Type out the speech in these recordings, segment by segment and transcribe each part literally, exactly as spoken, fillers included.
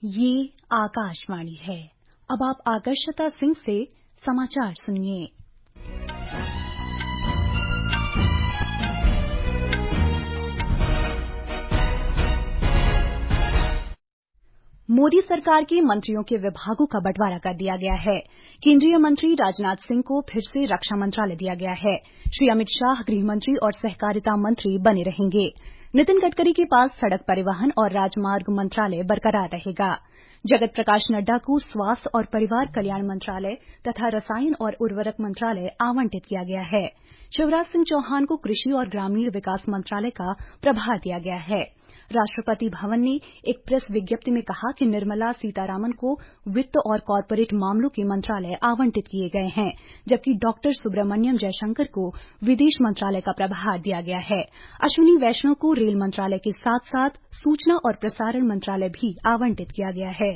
ये आकाशवाणी है। अब आप आकर्षता सिंह से समाचार सुनिए। मोदी सरकार के मंत्रियों के विभागों का बंटवारा कर दिया गया है। केंद्रीय मंत्री राजनाथ सिंह को फिर से रक्षा मंत्रालय दिया गया है। श्री अमित शाह गृह मंत्री और सहकारिता मंत्री बने रहेंगे। नितिन गडकरी के पास सड़क परिवहन और राजमार्ग मंत्रालय बरकरार रहेगा। जगत प्रकाश नड्डा को स्वास्थ्य और परिवार कल्याण मंत्रालय तथा रसायन और उर्वरक मंत्रालय आवंटित किया गया है। शिवराज सिंह चौहान को कृषि और ग्रामीण विकास मंत्रालय का प्रभार दिया गया है। राष्ट्रपति भवन ने एक प्रेस विज्ञप्ति में कहा कि निर्मला सीतारामन को वित्त और कॉरपोरेट मामलों के मंत्रालय आवंटित किए गए हैं, जबकि डॉक्टर सुब्रमण्यम जयशंकर को विदेश मंत्रालय का प्रभार दिया गया है। अश्विनी वैष्णव को रेल मंत्रालय के साथ साथ सूचना और प्रसारण मंत्रालय भी आवंटित किया गया है।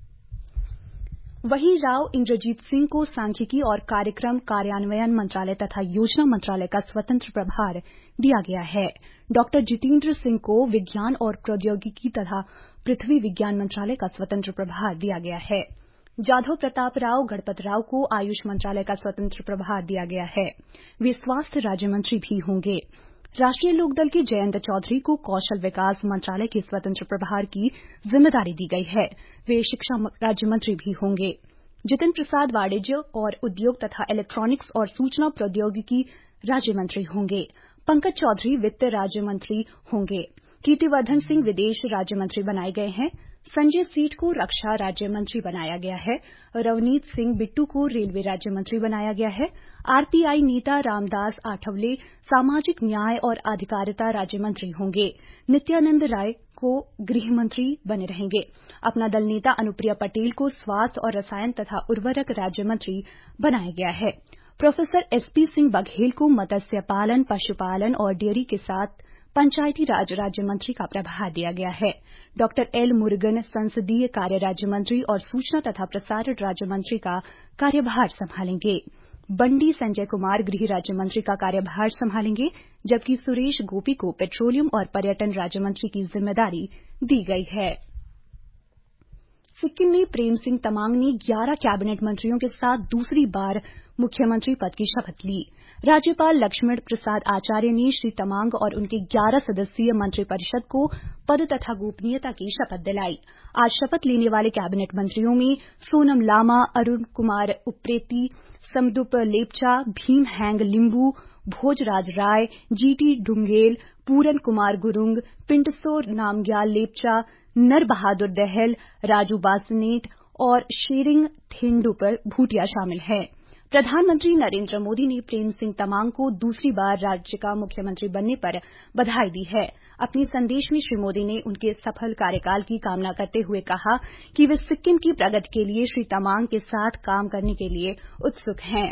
वहीं राव इंद्रजीत सिंह को सांख्यिकी और कार्यक्रम कार्यान्वयन मंत्रालय तथा योजना मंत्रालय का स्वतंत्र प्रभार दिया गया है। डॉक्टर जितेंद्र सिंह को विज्ञान और प्रौद्योगिकी तथा पृथ्वी विज्ञान मंत्रालय का स्वतंत्र प्रभार दिया गया है। जाधव प्रताप राव गणपत राव को आयुष मंत्रालय का स्वतंत्र प्रभार दिया गया है। वे स्वास्थ्य राज्य मंत्री भी होंगे। राष्ट्रीय लोकदल के जयंत चौधरी को कौशल विकास मंत्रालय के स्वतंत्र प्रभार की जिम्मेदारी दी गई है। वे शिक्षा राज्य मंत्री भी होंगे। जितिन प्रसाद वाणिज्य और उद्योग तथा इलेक्ट्रॉनिक्स और सूचना प्रौद्योगिकी राज्य मंत्री होंगे। पंकज चौधरी वित्त राज्य मंत्री होंगे। कीर्तिवर्धन सिंह विदेश राज्य मंत्री बनाए गए हैं। संजय सेठ को रक्षा राज्य मंत्री बनाया गया है। रवनीत सिंह बिट्टू को रेलवे राज्य मंत्री बनाया गया है। आरपीआई नेता रामदास आठवले सामाजिक न्याय और अधिकारिता राज्य मंत्री होंगे। नित्यानंद राय को गृह मंत्री बने रहेंगे। अपना दल नेता अनुप्रिया पटेल को स्वास्थ्य और रसायन तथा उर्वरक राज्य मंत्री बनाया गया है। प्रोफेसर एसपी सिंह बघेल को मत्स्य पालन, पशुपालन और डेयरी के साथ पंचायती राज राज्य मंत्री का प्रभार दिया गया है। डॉक्टर एल मुरुगन संसदीय कार्य राज्य मंत्री और सूचना तथा प्रसारण राज्य मंत्री का कार्यभार संभालेंगे। बंडी संजय कुमार गृह राज्य मंत्री का कार्यभार संभालेंगे, जबकि सुरेश गोपी को पेट्रोलियम और पर्यटन राज्य मंत्री की जिम्मेदारी दी गई है। सिक्किम में प्रेम सिंह तमांग ने ग्यारह कैबिनेट मंत्रियों के साथ दूसरी बार मुख्यमंत्री पद की शपथ ली। राज्यपाल लक्ष्मण प्रसाद आचार्य ने श्री तमांग और उनके ग्यारह सदस्यीय मंत्रिपरिषद को पद तथा गोपनीयता की शपथ दिलाई। आज शपथ लेने वाले कैबिनेट मंत्रियों में सोनम लामा, अरुण कुमार उप्रेती, समदुप लेप्चा, भीम हैंग लिंबू, भोजराज राय, जीटी डुंगेल, पूरन कुमार गुरुंग, पिंटसो नामग्याल लेप्चा, नर बहादुर दहल, राजू बासनेत और शेरिंग थेंडुपर भूटिया शामिल हैं। प्रधानमंत्री नरेंद्र मोदी ने प्रेम सिंह तमांग को दूसरी बार राज्य का मुख्यमंत्री बनने पर बधाई दी है। अपने संदेश में श्री मोदी ने उनके सफल कार्यकाल की कामना करते हुए कहा कि वे सिक्किम की प्रगति के लिए श्री तमांग के साथ काम करने के लिए उत्सुक हैं।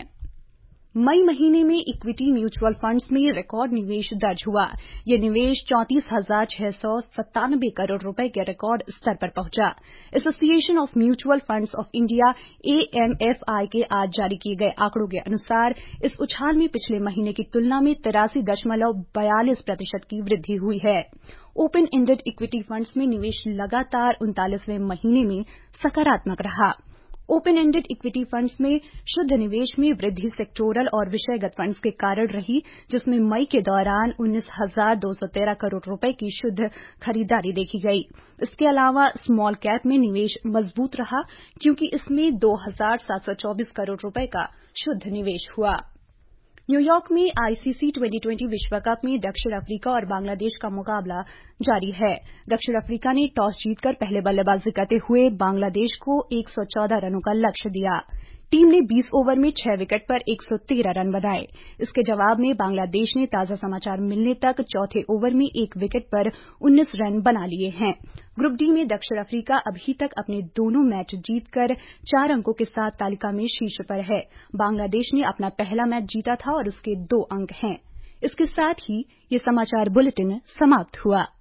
मई महीने में इक्विटी म्यूचुअल फंड्स में रिकॉर्ड निवेश दर्ज हुआ। यह निवेश चौंतीस हजार छह सौ सत्तानबे करोड़ रुपए के रिकॉर्ड स्तर पर पहुंचा। Association of mutual funds of India AMFI के आज जारी किए गए आंकड़ों के अनुसार इस उछाल में पिछले महीने की तुलना में तिरासी दशमलव बयालीस प्रतिशत की वृद्धि हुई है। ओपन एंडेड इक्विटी फंड्स में निवेश लगातार उनतालीसवें महीने में सकारात्मक रहा। ओपन एंडेड इक्विटी फंड्स में शुद्ध निवेश में वृद्धि सेक्टोरल और विषयगत फंड्स के कारण रही, जिसमें मई के दौरान उन्नीस हजार दो सौ तेरह करोड़ रुपए की शुद्ध खरीदारी देखी गई। इसके अलावा स्मॉल कैप में निवेश मजबूत रहा, क्योंकि इसमें दो हजार सात सौ चौबीस करोड़ रुपए का शुद्ध निवेश हुआ। न्यूयॉर्क में आईसीसी ट्वेंटी ट्वेंटी विश्व कप में दक्षिण अफ्रीका और बांग्लादेश का मुकाबला जारी है। दक्षिण अफ्रीका ने टॉस जीतकर पहले बल्लेबाजी करते हुए बांग्लादेश को एक सौ चौदह रनों का लक्ष्य दिया। टीम ने बीस ओवर में छह विकेट पर एक सौ तेरह रन बनाए। इसके जवाब में बांग्लादेश ने ताजा समाचार मिलने तक चौथे ओवर में एक विकेट पर उन्नीस रन बना लिए हैं। ग्रुप डी में दक्षिण अफ्रीका अभी तक अपने दोनों मैच जीतकर चार अंकों के साथ तालिका में शीर्ष पर है। बांग्लादेश ने अपना पहला मैच जीता था और उसके दो अंक हैं। इसके साथ ही ये समाचार बुलेटिन समाप्त हुआ।